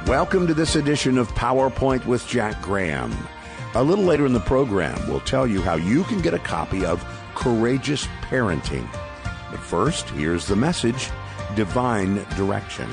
Welcome to this edition of PowerPoint with Jack Graham. A little later in the program, we'll tell you how you can get a copy of Courageous Parenting. But first, here's the message, Divine Direction.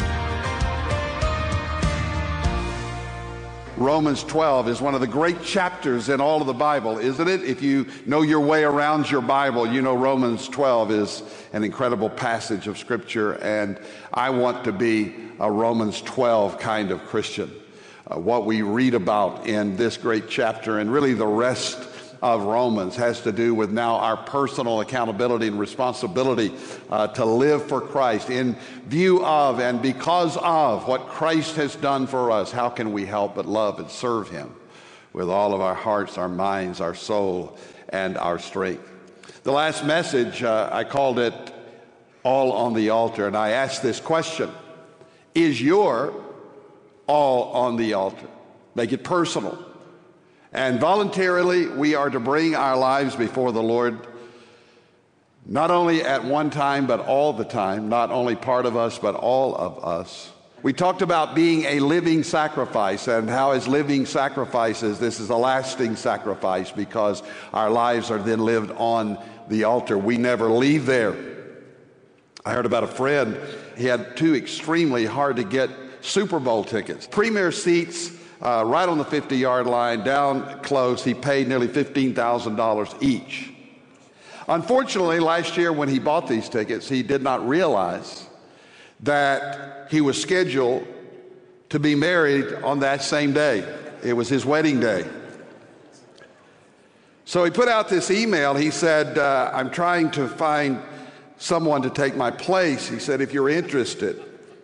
Romans 12 is one of the great chapters in all of the Bible, isn't it? If you know your way around your Bible, you know Romans 12 is an incredible passage of Scripture, and I want to be a Romans 12 kind of Christian. What we read about in this great chapter, and really the rest of Romans, has to do with now our personal accountability and responsibility to live for Christ in view of and because of what Christ has done for us. How can we help but love and serve Him with all of our hearts, our minds, our soul, and our strength? The last message, I called it All on the Altar, and I asked this question: is your all on the altar? Make it personal. And voluntarily, we are to bring our lives before the Lord, not only at one time, but all the time, not only part of us, but all of us. We talked about being a living sacrifice, and how as living sacrifices, this is a lasting sacrifice because our lives are then lived on the altar. We never leave there. I heard about a friend. He had two extremely hard to get Super Bowl tickets, premier seats, right on the 50-yard line, down close. He paid nearly $15,000 each. Unfortunately, last year when he bought these tickets, he did not realize that he was scheduled to be married on that same day. It was his wedding day. So he put out this email. He said, I'm trying to find someone to take my place. He said, if you're interested.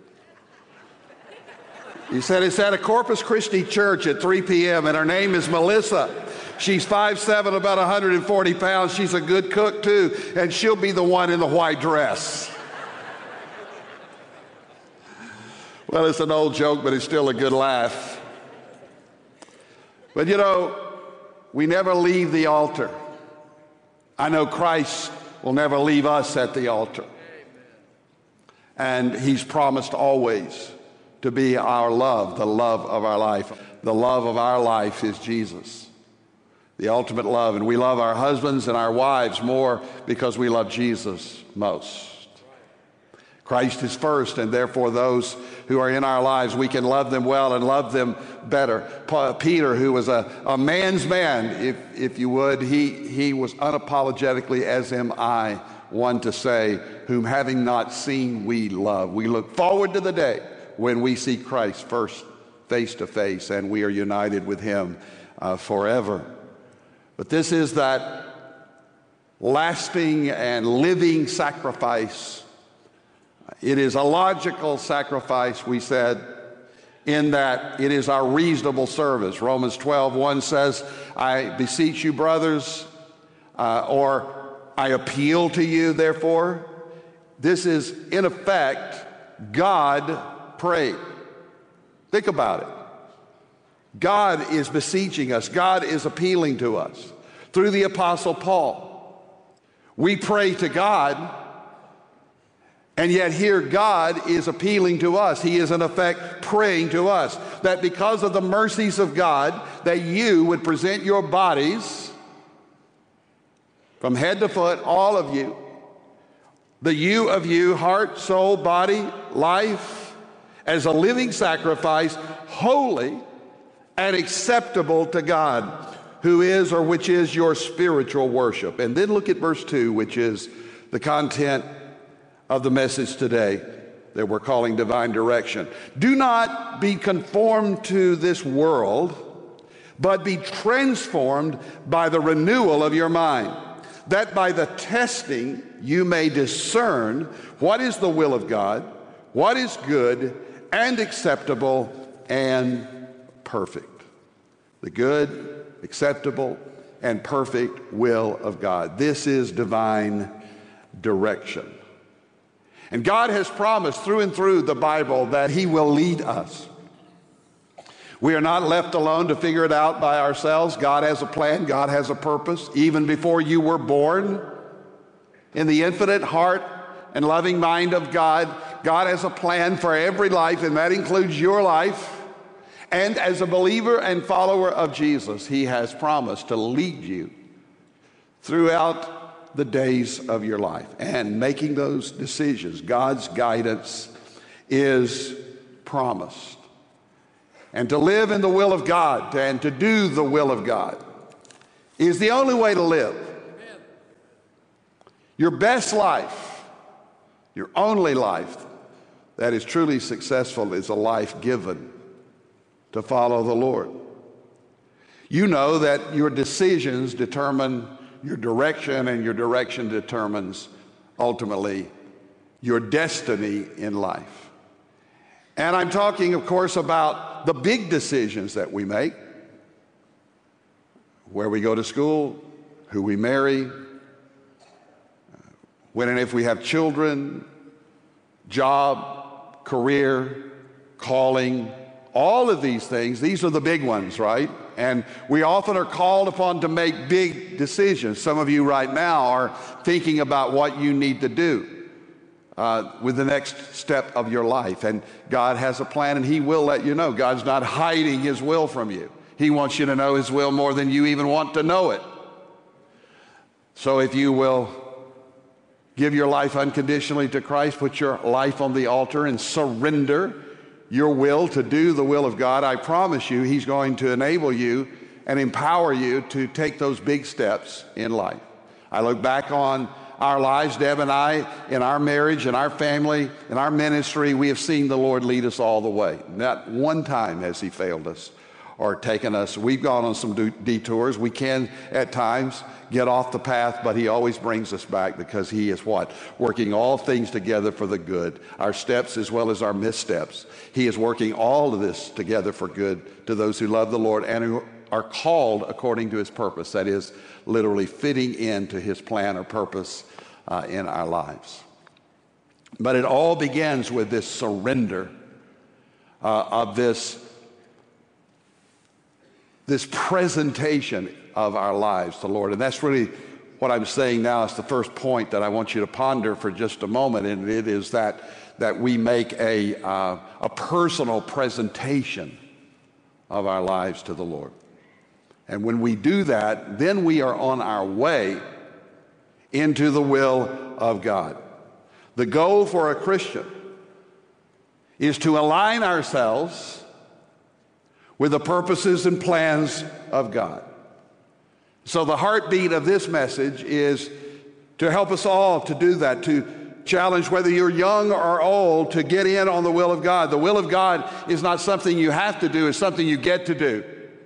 He said, it's at a Corpus Christi church at 3 p.m. and her name is Melissa. She's 5'7", about 140 pounds. She's a good cook too, and she'll be the one in the white dress. Well, it's an old joke, but it's still a good laugh. But you know, we never leave the altar. I know Christ will never leave us at the altar. And He's promised always to be our love, the love of our life. The love of our life is Jesus, the ultimate love. And we love our husbands and our wives more because we love Jesus most. Christ is first, and therefore those who are in our lives, we can love them well and love them better. Peter, who was a man's man, if you would, he was unapologetically, as am I, one to say, whom having not seen we love. We look forward to the day when we see Christ first face to face and we are united with Him forever. But this is that lasting and living sacrifice. It is a logical sacrifice, we said, in that it is our reasonable service. Romans 12:1 says, I beseech you, brothers, or I appeal to you, therefore. This is, in effect, God prayed. Think about it. God is beseeching us. God is appealing to us. Through the Apostle Paul, we pray to God, and yet here God is appealing to us. He is in effect praying to us that because of the mercies of God, that you would present your bodies from head to foot, all of you, the you of you, heart, soul, body, life, as a living sacrifice, holy and acceptable to God, who is or which is your spiritual worship. And then look at verse 2, which is the content of the message today that we're calling Divine Direction. Do not be conformed to this world, but be transformed by the renewal of your mind, that by the testing you may discern what is the will of God, what is good and acceptable and perfect. The good, acceptable, and perfect will of God. This is divine direction. And God has promised through and through the Bible that He will lead us. We are not left alone to figure it out by ourselves. God has a plan. God has a purpose. Even before you were born, in the infinite heart and loving mind of God, God has a plan for every life, and that includes your life. And as a believer and follower of Jesus, he has promised to lead you throughout the days of your life. And making those decisions, God's guidance is promised. And to live in the will of God and to do the will of God is the only way to live. Your best life, your only life that is truly successful is a life given to follow the Lord. You know that your decisions determine your direction, and your direction determines ultimately your destiny in life. And I'm talking, of course, about the big decisions that we make: where we go to school, who we marry, when and if we have children, job, career, calling, all of these things. These are the big ones, right? And we often are called upon to make big decisions. Some of you right now are thinking about what you need to do with the next step of your life. And God has a plan, and he will let you know. God's not hiding his will from you. He wants you to know his will more than you even want to know it. So if you will give your life unconditionally to Christ, put your life on the altar and surrender your will to do the will of God, I promise you he's going to enable you and empower you to take those big steps in life. I look back on our lives, Deb and I, in our marriage, in our family, in our ministry, we have seen the Lord lead us all the way. Not one time has he failed us or taken us. We've gone on some detours. We can at times get off the path, but he always brings us back, because he is what? Working all things together for the good. Our steps as well as our missteps. He is working all of this together for good to those who love the Lord and who are called according to his purpose. That is literally fitting into his plan or purpose in our lives. But it all begins with this surrender of this presentation of our lives to the Lord. And that's really what I'm saying now. Is the first point that I want you to ponder for just a moment, and it is that we make a personal presentation of our lives to the Lord. And when we do that, then we are on our way into the will of God. The goal for a Christian is to align ourselves with the purposes and plans of God. So the heartbeat of this message is to help us all to do that, to challenge whether you're young or old to get in on the will of God. The will of God is not something you have to do, it's something you get to do.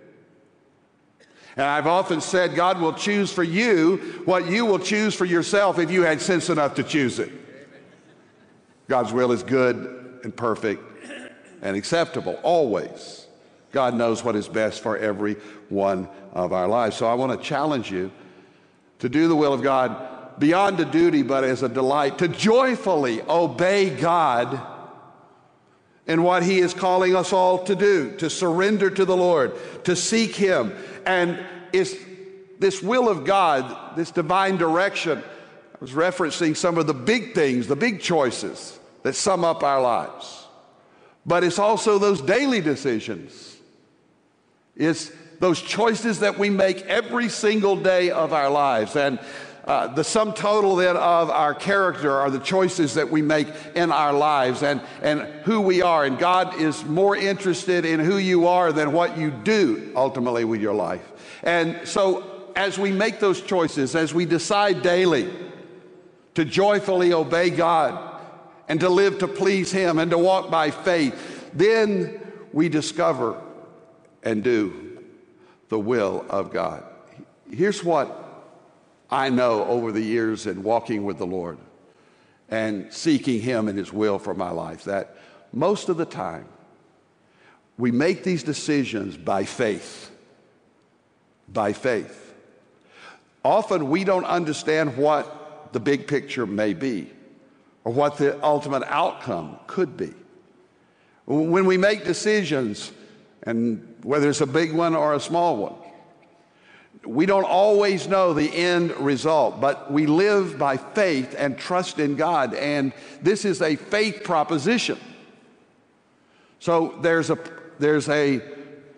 And I've often said God will choose for you what you will choose for yourself if you had sense enough to choose it. God's will is good and perfect and acceptable, always. God knows what is best for every one of our lives. So I want to challenge you to do the will of God beyond a duty, but as a delight, to joyfully obey God in what he is calling us all to do, to surrender to the Lord, to seek him. And it's this will of God, this divine direction. I was referencing some of the big things, the big choices that sum up our lives. But it's also those daily decisions. It's those choices that we make every single day of our lives. And the sum total then of our character are the choices that we make in our lives and who we are. And God is more interested in who you are than what you do ultimately with your life. And so as we make those choices, as we decide daily to joyfully obey God and to live to please him and to walk by faith, then we discover and do the will of God. Here's what I know over the years in walking with the Lord and seeking him and his will for my life, that most of the time we make these decisions by faith. By faith. Often we don't understand what the big picture may be or what the ultimate outcome could be. When we make decisions, and whether it's a big one or a small one, we don't always know the end result, but we live by faith and trust in God, and this is a faith proposition. So there's a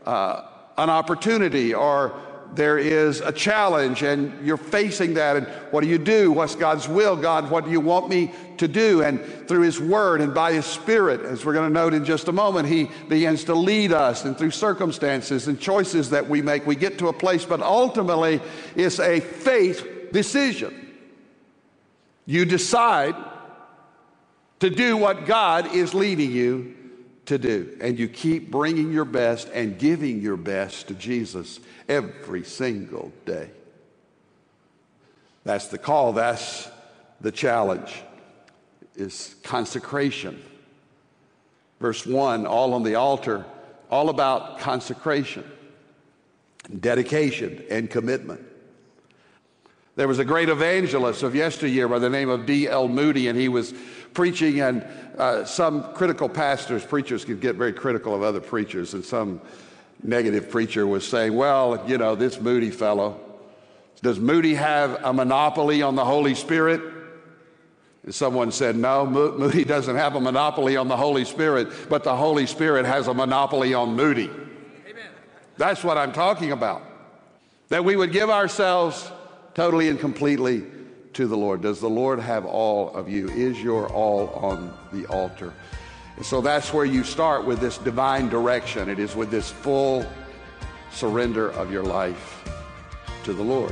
an opportunity, or there is a challenge and you're facing that, and what do you do? What's God's will? God, what do you want me to do? And through His Word and by His Spirit, as we're going to note in just a moment, He begins to lead us, and through circumstances and choices that we make, we get to a place, but ultimately it's a faith decision. You decide to do what God is leading you to do, and you keep bringing your best and giving your best to Jesus every single day. That's the call. That's the challenge, is consecration. Verse 1, all on the altar, all about consecration, dedication, and commitment. There was a great evangelist of yesteryear by the name of D.L. Moody, and he was preaching, and some critical preachers could get very critical of other preachers, and some negative preacher was saying, well, you know, this Moody fellow, does Moody have a monopoly on the Holy Spirit? And someone said, no, Moody doesn't have a monopoly on the Holy Spirit, but the Holy Spirit has a monopoly on Moody. Amen. That's what I'm talking about. That we would give ourselves totally and completely to the Lord. Does the Lord have all of you? Is your all on the altar? And so that's where you start, with this divine direction. It is with this full surrender of your life to the Lord.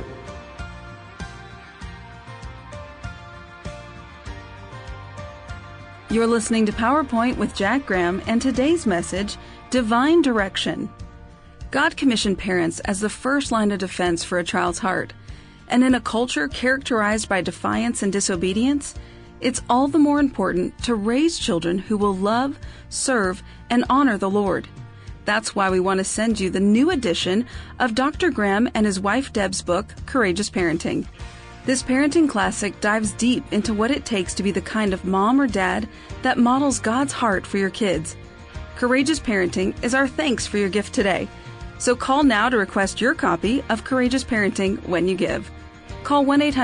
You're listening to PowerPoint with Jack Graham, and today's message, Divine Direction. God commissioned parents as the first line of defense for a child's heart. And in a culture characterized by defiance and disobedience, it's all the more important to raise children who will love, serve, and honor the Lord. That's why we want to send you the new edition of Dr. Graham and his wife Deb's book, Courageous Parenting. This parenting classic dives deep into what it takes to be the kind of mom or dad that models God's heart for your kids. Courageous Parenting is our thanks for your gift today. So call now to request your copy of Courageous Parenting when you give. Call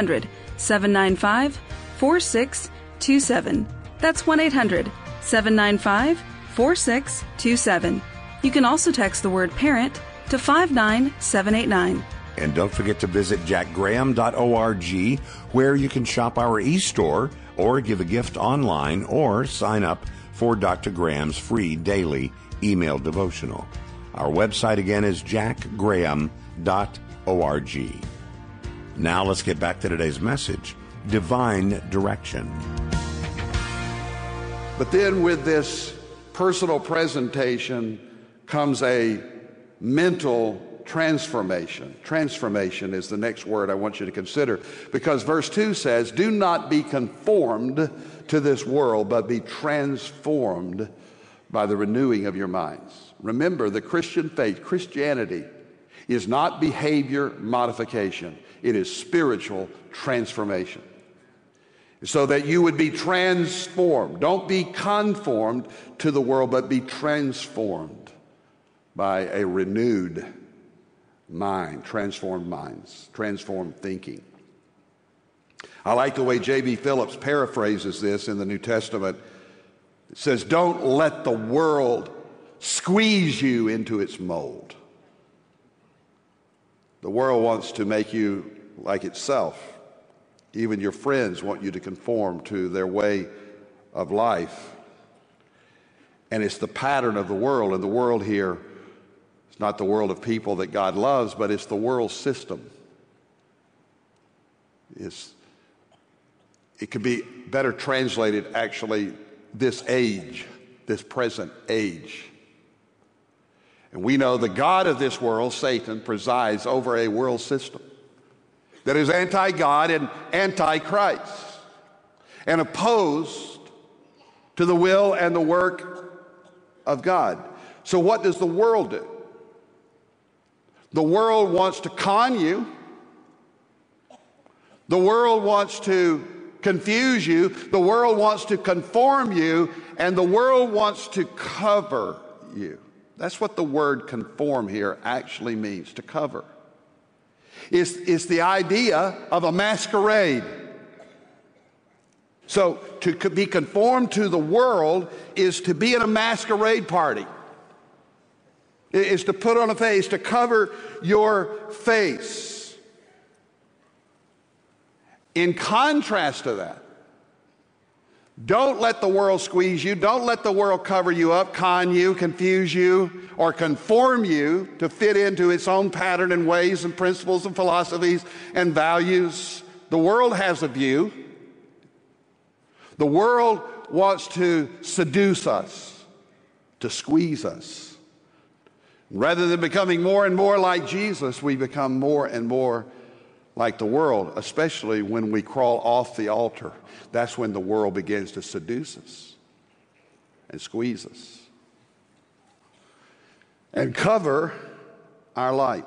1-800-795-4627. That's 1-800-795-4627. You can also text the word parent to 59789. And don't forget to visit jackgraham.org, where you can shop our e-store or give a gift online or sign up for Dr. Graham's free daily email devotional. Our website again is jackgraham.org. Now let's get back to today's message, Divine Direction. But then with this personal presentation comes a mental transformation. Transformation is the next word I want you to consider, because verse 2 says, do not be conformed to this world, but be transformed by the renewing of your minds. Remember, the Christian faith, Christianity, is not behavior modification. It is spiritual transformation. So that you would be transformed. Don't be conformed to the world, but be transformed by a renewed mind, transformed minds, transformed thinking. I like the way J.B. Phillips paraphrases this in the New Testament. It says, don't let the world squeeze you into its mold. The world wants to make you like itself. Even your friends want you to conform to their way of life. And it's the pattern of the world. And the world here, it's not the world of people that God loves, but it's the world system. It could be better translated, actually, this age, this present age. And we know the god of this world, Satan, presides over a world system that is anti-God and anti-Christ and opposed to the will and the work of God. So what does the world do? The world wants to con you. The world wants to confuse you. The world wants to conform you. And the world wants to cover you. That's what the word conform here actually means, to cover. It's the idea of a masquerade. So to be conformed to the world is to be at a masquerade party. Is to put on a face, to cover your face. In contrast to that, don't let the world squeeze you. Don't let the world cover you up, con you, confuse you, or conform you to fit into its own pattern and ways and principles and philosophies and values. The world has a view. The world wants to seduce us, to squeeze us. Rather than becoming more and more like Jesus, we become more and more like the world, especially when we crawl off the altar. That's when the world begins to seduce us and squeeze us and cover our light.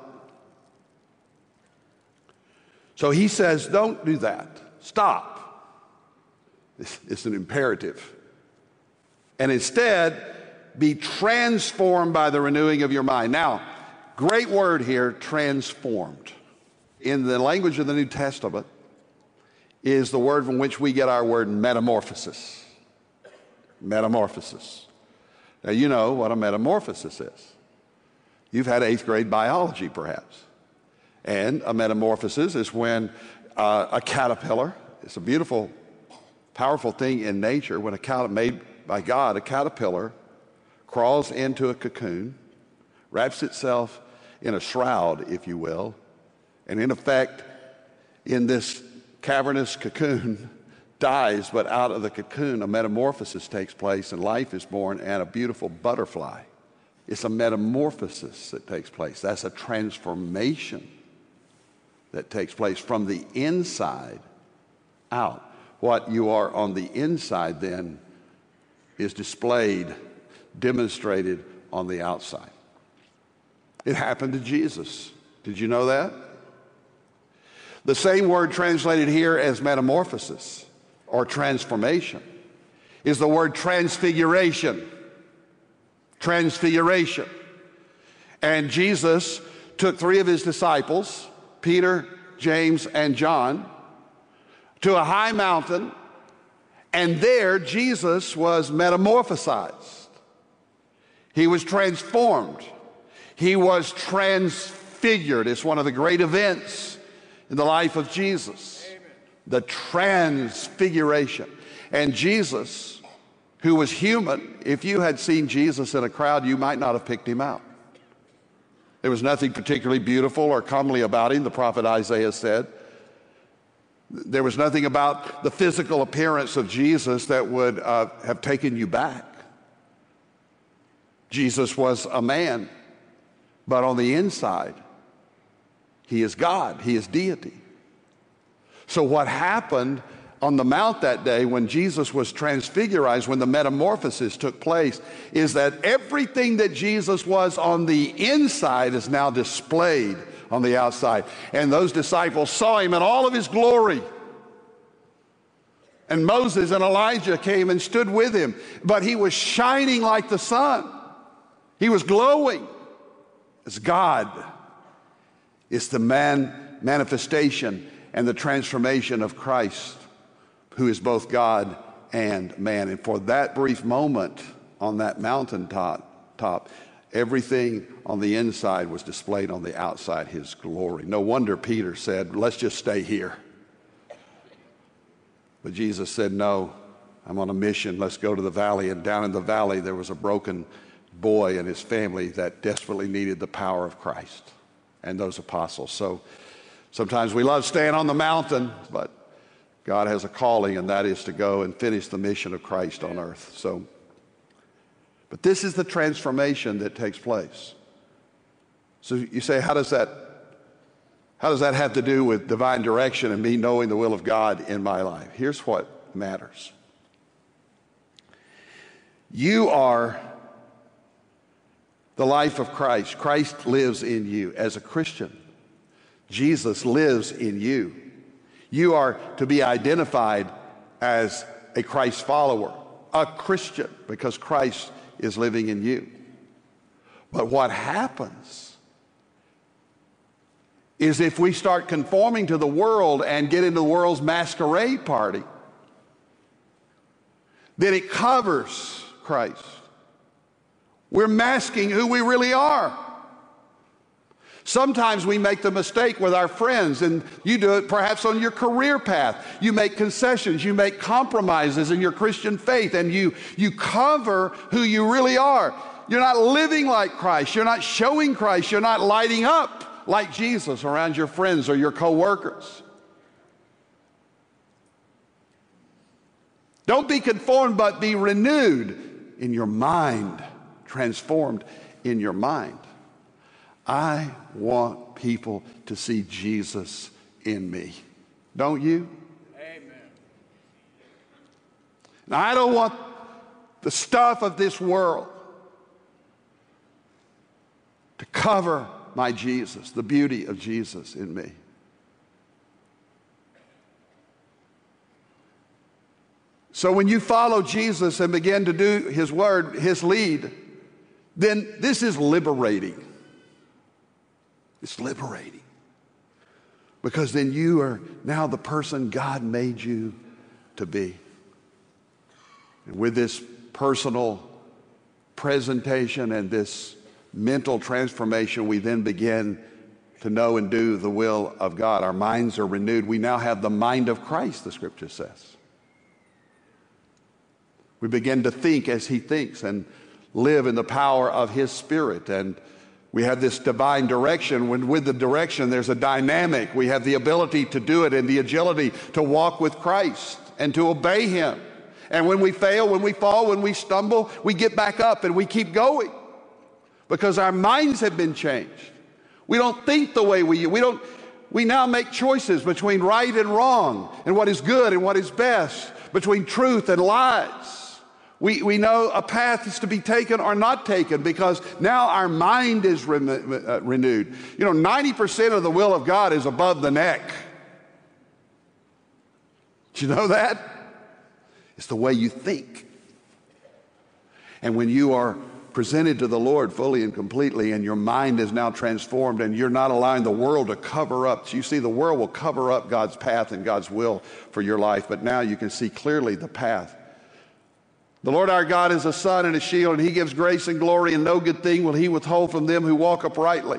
So he says, don't do that. Stop. It's an imperative. And instead, be transformed by the renewing of your mind. Now, great word here, transformed. In the language of the New Testament is the word from which we get our word metamorphosis. Metamorphosis. Now, you know what a metamorphosis is. You've had 8th grade biology, perhaps. And a metamorphosis is when a caterpillar, it's a beautiful, powerful thing in nature, when made by God, a caterpillar crawls into a cocoon, wraps itself in a shroud, if you will, and in effect, in this cavernous cocoon, dies, but out of the cocoon, a metamorphosis takes place, and life is born, and a beautiful butterfly. It's a metamorphosis that takes place. That's a transformation that takes place from the inside out. What you are on the inside, then, is displayed, demonstrated on the outside. It happened to Jesus. Did you know that? The same word translated here as metamorphosis or transformation is the word transfiguration. Transfiguration. And Jesus took 3 of his disciples, Peter, James, and John, to a high mountain, and there Jesus was metamorphosized. He was transformed. He was transfigured. It's one of the great events in the life of Jesus. Amen. The transfiguration. And Jesus, who was human, if you had seen Jesus in a crowd, you might not have picked him out. There was nothing particularly beautiful or comely about him, the prophet Isaiah said. There was nothing about the physical appearance of Jesus that would have taken you back. Jesus was a man, but on the inside, he is God. He is deity. So what happened on the mount that day when Jesus was transfigured, when the metamorphosis took place, is that everything that Jesus was on the inside is now displayed on the outside. And those disciples saw him in all of his glory. And Moses and Elijah came and stood with him, but he was shining like the sun. He was glowing. It's God. It's the manifestation and the transformation of Christ, who is both God and man. And for that brief moment on that mountaintop, everything on the inside was displayed on the outside, his glory. No wonder Peter said, let's just stay here. But Jesus said, no, I'm on a mission. Let's go to the valley. And down in the valley, there was a broken boy and his family that desperately needed the power of Christ and those apostles. So sometimes we love staying on the mountain, but God has a calling, and that is to go and finish the mission of Christ on earth. But this is the transformation that takes place. So you say, how does that have to do with divine direction and me knowing the will of God in my life? Here's what matters. You are the life of Christ. Christ lives in you. As a Christian, Jesus lives in you. You are to be identified as a Christ follower, a Christian, because Christ is living in you. But what happens is if we start conforming to the world and get into the world's masquerade party, then it covers Christ. We're masking who we really are. Sometimes we make the mistake with our friends, and you do it perhaps on your career path. You make concessions, you make compromises in your Christian faith, and you cover who you really are. You're not living like Christ. You're not showing Christ. You're not lighting up like Jesus around your friends or your co-workers. Don't be conformed, but be renewed in your mind, transformed in your mind. I want people to see Jesus in me. Don't you? Amen. Now, I don't want the stuff of this world to cover my Jesus, the beauty of Jesus in me. So when you follow Jesus and begin to do His word, His lead, then this is liberating. It's liberating. Because then you are now the person God made you to be. And with this personal presentation and this mental transformation, we then begin to know and do the will of God. Our minds are renewed. We now have the mind of Christ, the Scripture says. We begin to think as He thinks and live in the power of His Spirit. And we have this divine direction. When with the direction, there's a dynamic. We have the ability to do it and the agility to walk with Christ and to obey Him. And when we fail, when we fall, when we stumble, we get back up and we keep going because our minds have been changed. We don't think the way we now make choices between right and wrong and what is good and what is best, between truth and lies. We know a path is to be taken or not taken because now our mind is renewed. 90% of the will of God is above the neck. Did you know that? It's the way you think. And when you are presented to the Lord fully and completely and your mind is now transformed and you're not allowing the world to cover up. So you see, the world will cover up God's path and God's will for your life, but now you can see clearly the path. The Lord our God is a sun and a shield, and He gives grace and glory, and no good thing will He withhold from them who walk uprightly.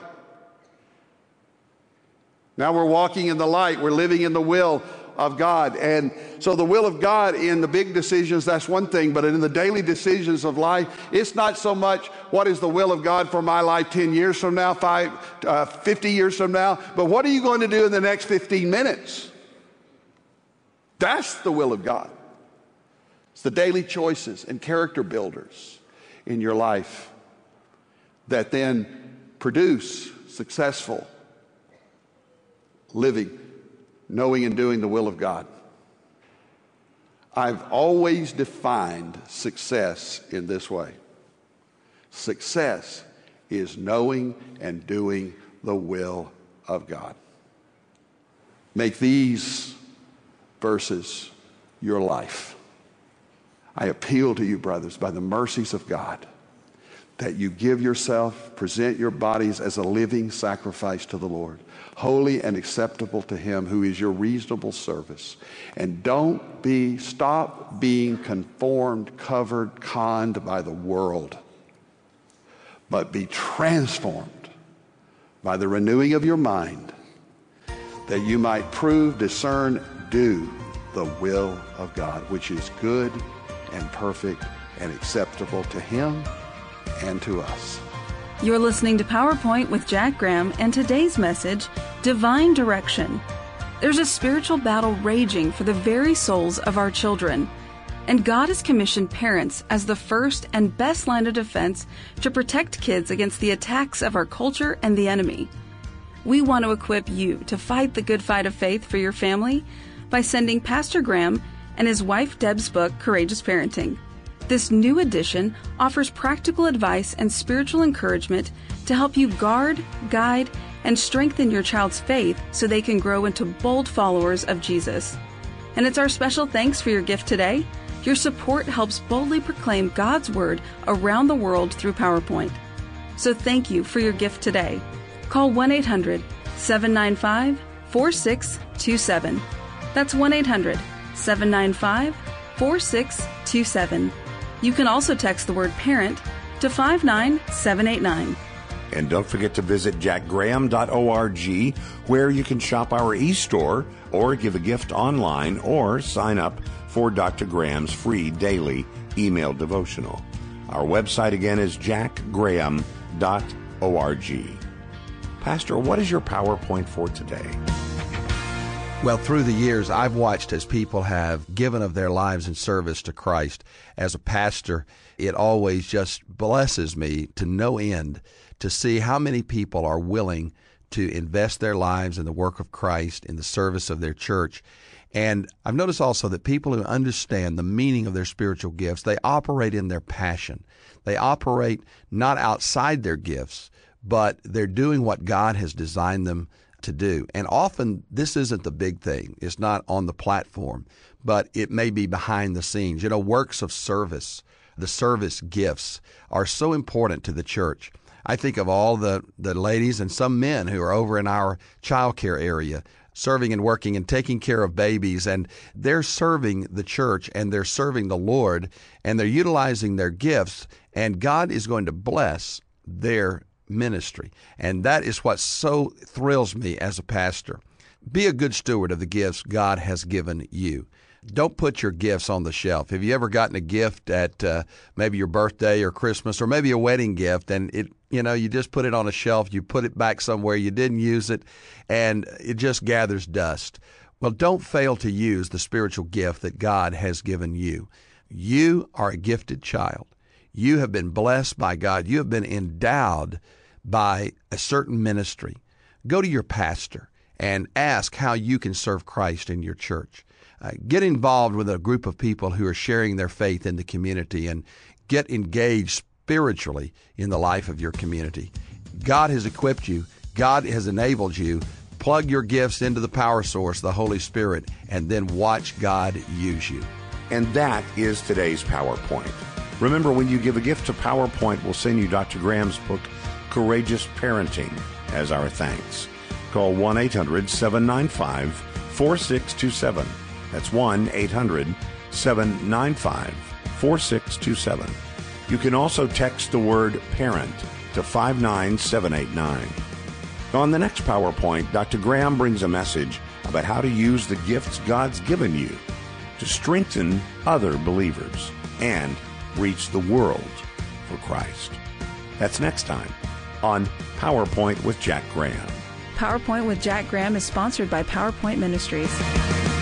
Now we're walking in the light. We're living in the will of God. And so the will of God in the big decisions, that's one thing, but in the daily decisions of life, it's not so much what is the will of God for my life 10 years from now, 50 years from now, but what are you going to do in the next 15 minutes? That's the will of God. It's the daily choices and character builders in your life that then produce successful living, knowing and doing the will of God. I've always defined success in this way. Success is knowing and doing the will of God. Make these verses your life. I appeal to you, brothers, by the mercies of God, that you give yourself, present your bodies as a living sacrifice to the Lord, holy and acceptable to Him who is your reasonable service. And stop being conformed, covered, conned by the world, but be transformed by the renewing of your mind, that you might prove, discern, do the will of God, which is good and perfect and acceptable to Him and to us. You're listening to PowerPoint with Jack Graham, and today's message, Divine Direction. There's a spiritual battle raging for the very souls of our children, and God has commissioned parents as the first and best line of defense to protect kids against the attacks of our culture and the enemy. We want to equip you to fight the good fight of faith for your family by sending Pastor Graham and his wife Deb's book, Courageous Parenting. This new edition offers practical advice and spiritual encouragement to help you guard, guide, and strengthen your child's faith so they can grow into bold followers of Jesus. And it's our special thanks for your gift today. Your support helps boldly proclaim God's Word around the world through PowerPoint. So thank you for your gift today. Call 1-800-795-4627. That's 1-800-795-4627. You can also text the word parent to 59789. And don't forget to visit jackgraham.org, where you can shop our e-store or give a gift online or sign up for Dr. Graham's free daily email devotional. Our website again is jackgraham.org. Pastor, what is your PowerPoint for today? Well, through the years, I've watched as people have given of their lives in service to Christ. As a pastor, it always just blesses me to no end to see how many people are willing to invest their lives in the work of Christ, in the service of their church. And I've noticed also that people who understand the meaning of their spiritual gifts, they operate in their passion. They operate not outside their gifts, but they're doing what God has designed them to do. And often this isn't the big thing. It's not on the platform, but it may be behind the scenes. You know, works of service, the service gifts are so important to the church. I think of all the ladies and some men who are over in our child care area, serving and working and taking care of babies, and they're serving the church and they're serving the Lord, and they're utilizing their gifts, and God is going to bless their ministry. And that is what so thrills me as a pastor. Be a good steward of the gifts God has given you. Don't put your gifts on the shelf. Have you ever gotten a gift at maybe your birthday or Christmas, or maybe a wedding gift, and you just put it on a shelf, you put it back somewhere, you didn't use it, and it just gathers dust? Well, don't fail to use the spiritual gift that God has given you. You are a gifted child. You have been blessed by God. You have been endowed by a certain ministry. Go to your pastor and ask how you can serve Christ in your church. Get involved with a group of people who are sharing their faith in the community, and get engaged spiritually in the life of your community. God has equipped you. God has enabled you. Plug your gifts into the power source, the Holy Spirit, and then watch God use you. And that is today's PowerPoint. Remember, when you give a gift to PowerPoint, we'll send you Dr. Graham's book, Courageous Parenting, as our thanks. Call 1-800-795-4627. That's 1-800-795-4627. You can also text the word parent to 59789. On the next PowerPoint, Dr. Graham brings a message about how to use the gifts God's given you to strengthen other believers and reach the world for Christ. That's next time on PowerPoint with Jack Graham. PowerPoint with Jack Graham is sponsored by PowerPoint Ministries.